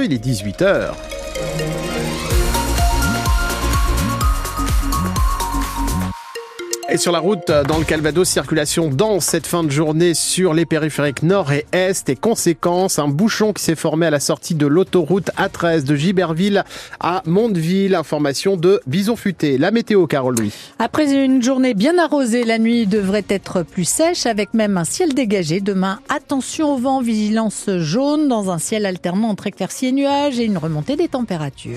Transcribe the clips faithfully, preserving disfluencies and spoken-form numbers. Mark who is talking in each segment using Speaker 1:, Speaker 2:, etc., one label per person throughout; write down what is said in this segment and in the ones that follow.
Speaker 1: il est dix-huit heures. Et sur la route, dans le Calvados, circulation dense cette fin de journée sur les périphériques nord et est. Et conséquence, un bouchon qui s'est formé à la sortie de l'autoroute A treize de Giberville à Mondeville. Information de Bison Futé. La météo, Carole Louis.
Speaker 2: Après une journée bien arrosée, la nuit devrait être plus sèche avec même un ciel dégagé. Demain, attention au vent, vigilance jaune dans un ciel alternant entre éclaircies et nuages et une remontée des températures.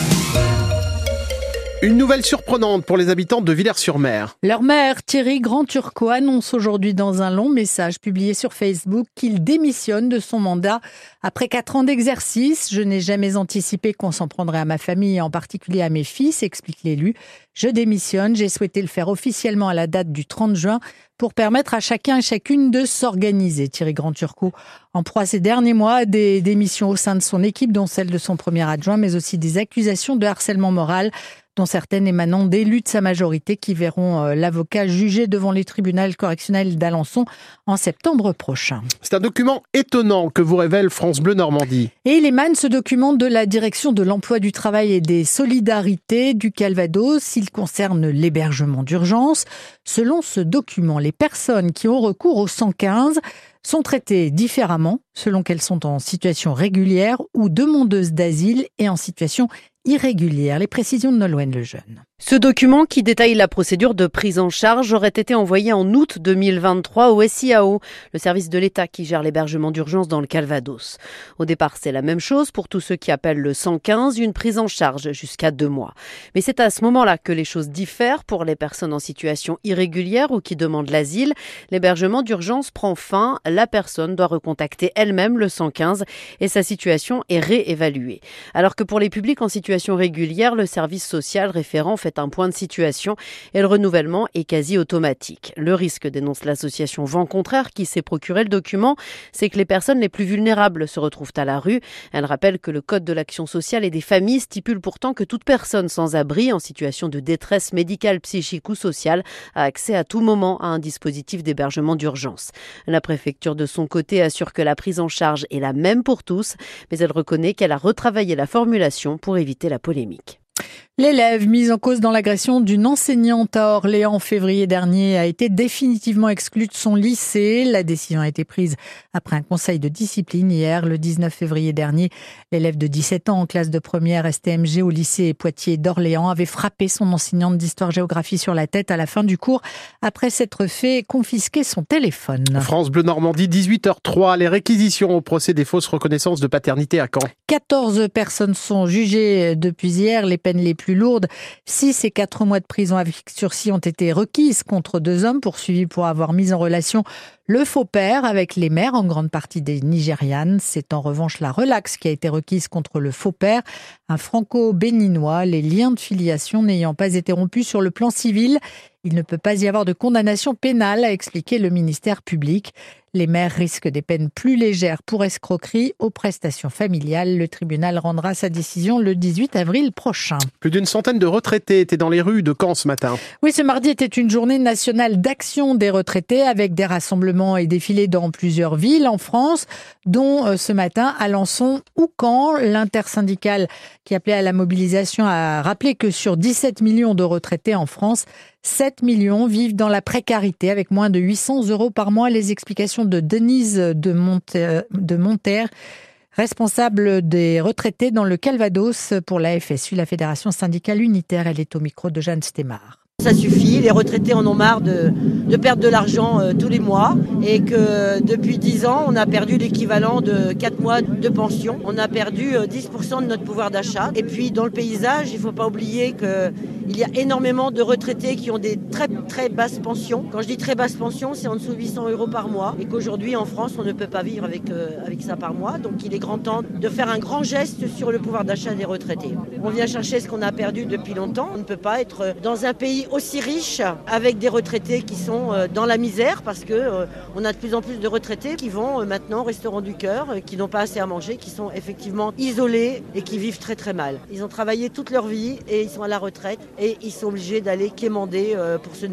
Speaker 1: Une nouvelle surprenante pour les habitants de Villers-sur-Mer.
Speaker 2: Leur maire, Thierry Grand-Turcot, annonce aujourd'hui dans un long message publié sur Facebook qu'il démissionne de son mandat après quatre ans d'exercice. « Je n'ai jamais anticipé qu'on s'en prendrait à ma famille et en particulier à mes fils », explique l'élu. « Je démissionne, j'ai souhaité le faire officiellement à la date du trente juin pour permettre à chacun et chacune de s'organiser. » Thierry Grand-Turcot en proie ces derniers mois à des démissions au sein de son équipe, dont celle de son premier adjoint, mais aussi des accusations de harcèlement moral, dont certaines émanant d'élus de sa majorité qui verront l'avocat jugé devant les tribunaux correctionnels d'Alençon en septembre prochain.
Speaker 1: C'est un document étonnant que vous révèle France Bleu Normandie.
Speaker 2: Et il émane ce document de la direction de l'emploi du travail et des solidarités du Calvados. Il concerne l'hébergement d'urgence. Selon ce document, les personnes qui ont recours au cent quinze sont traitées différemment selon qu'elles sont en situation régulière ou demandeuses d'asile et en situation irrégulière. Les précisions de Nolwenn Lejeune.
Speaker 3: Ce document qui détaille la procédure de prise en charge aurait été envoyé en août deux mille vingt-trois au S I A O, le service de l'État qui gère l'hébergement d'urgence dans le Calvados. Au départ, c'est la même chose pour tous ceux qui appellent le cent quinze, une prise en charge jusqu'à deux mois. Mais c'est à ce moment-là que les choses diffèrent pour les personnes en situation irrégulière ou qui demandent l'asile. L'hébergement d'urgence prend fin, la personne doit recontacter elle-même le cent quinze et sa situation est réévaluée. Alors que pour les publics en situation régulière, le service social référent fait un point de situation et le renouvellement est quasi automatique. Le risque, dénonce l'association Vent Contraire qui s'est procuré le document, c'est que les personnes les plus vulnérables se retrouvent à la rue. Elle rappelle que le Code de l'action sociale et des familles stipule pourtant que toute personne sans abri en situation de détresse médicale, psychique ou sociale a accès à tout moment à un dispositif d'hébergement d'urgence. La préfecture de son côté assure que la prise en charge est la même pour tous, mais elle reconnaît qu'elle a retravaillé la formulation pour éviter la polémique.
Speaker 2: L'élève mise en cause dans l'agression d'une enseignante à Orléans en février dernier a été définitivement exclue de son lycée. La décision a été prise après un conseil de discipline hier, le dix-neuf février dernier. L'élève de dix-sept ans en classe de première S T M G au lycée Poitiers d'Orléans avait frappé son enseignante d'histoire-géographie sur la tête à la fin du cours après s'être fait confisquer son téléphone.
Speaker 1: France Bleu Normandie, dix-huit heures trois, les réquisitions au procès des fausses reconnaissances de paternité à Caen.
Speaker 2: quatorze personnes sont jugées depuis hier, les peines les plus lourdes. six et quatre mois de prison avec sursis ont été requises contre deux hommes poursuivis pour avoir mis en relation le faux père avec les mères, en grande partie des Nigérianes. C'est en revanche la relaxe qui a été requise contre le faux père, un franco-béninois, les liens de filiation n'ayant pas été rompus sur le plan civil. Il ne peut pas y avoir de condamnation pénale, a expliqué le ministère public. Les mères risquent des peines plus légères pour escroquerie aux prestations familiales. Le tribunal rendra sa décision le dix-huit avril prochain.
Speaker 1: Plus d'une centaine de retraités étaient dans les rues de Caen ce matin.
Speaker 2: Oui, ce mardi était une journée nationale d'action des retraités avec des rassemblements et défilés dans plusieurs villes en France, dont ce matin Alençon ou Caen. L'intersyndicale qui appelait à la mobilisation a rappelé que sur dix-sept millions de retraités en France, sept millions vivent dans la précarité avec moins de huit cents euros par mois. Les explications de Denise de Monter, de Monter, responsable des retraités dans le Calvados pour la F S U, la Fédération syndicale unitaire. Elle est au micro de Jeanne Stémar.
Speaker 4: Ça suffit, les retraités en ont marre de, de perdre de l'argent euh, tous les mois et que depuis dix ans, on a perdu l'équivalent de quatre mois de pension. On a perdu euh, dix pour cent de notre pouvoir d'achat. Et puis dans le paysage, il ne faut pas oublier qu'il y a énormément de retraités qui ont des très très basses pensions. Quand je dis très basses pensions, c'est en dessous de huit cents euros par mois et qu'aujourd'hui en France, on ne peut pas vivre avec, euh, avec ça par mois. Donc il est grand temps de faire un grand geste sur le pouvoir d'achat des retraités. On vient chercher ce qu'on a perdu depuis longtemps. On ne peut pas être dans un pays aussi riche avec des retraités qui sont dans la misère parce que euh, on a de plus en plus de retraités qui vont euh, maintenant au restaurant du cœur, euh, qui n'ont pas assez à manger, qui sont effectivement isolés et qui vivent très très mal. Ils ont travaillé toute leur vie et ils sont à la retraite et ils sont obligés d'aller quémander euh, pour se nourrir.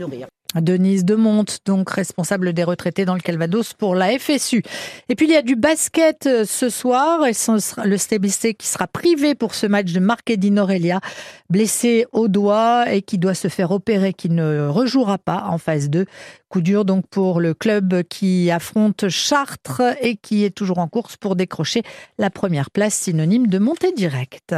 Speaker 2: Denise Demonte, donc responsable des retraités dans le Calvados pour la F S U. Et puis il y a du basket ce soir et ce sera le Stade qui sera privé pour ce match de Marc-Edine Aurélia, blessé au doigt et qui doit se faire opérer, qui ne rejouera pas en phase deux. Coup dur donc pour le club qui affronte Chartres et qui est toujours en course pour décrocher la première place, synonyme de montée directe.